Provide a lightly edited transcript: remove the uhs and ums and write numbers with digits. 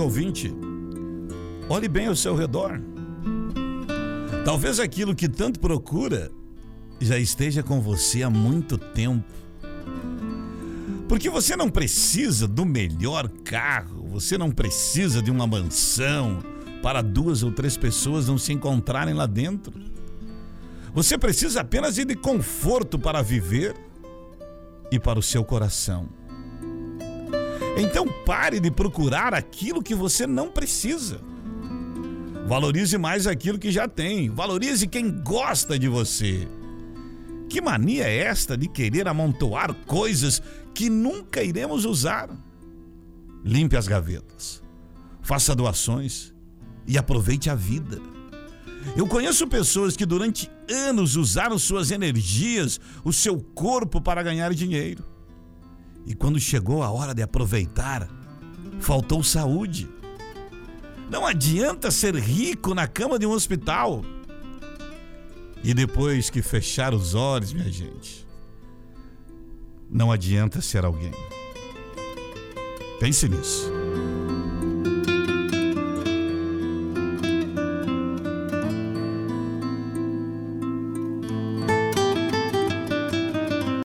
amigo ouvinte, olhe bem ao seu redor. Talvez aquilo que tanto procura já esteja com você há muito tempo. Porque você não precisa do melhor carro, você não precisa de uma mansão para 2 ou 3 pessoas não se encontrarem lá dentro. Você precisa apenas de conforto para viver e para o seu coração. Então pare de procurar aquilo que você não precisa. Valorize mais aquilo que já tem. Valorize quem gosta de você. Que mania é esta de querer amontoar coisas que nunca iremos usar? Limpe as gavetas, faça doações e aproveite a vida. Eu conheço pessoas que durante anos usaram suas energias, o seu corpo para ganhar dinheiro. E quando chegou a hora de aproveitar, faltou saúde. Não adianta ser rico na cama de um hospital. E depois que fechar os olhos, minha gente, não adianta ser alguém. Pense nisso.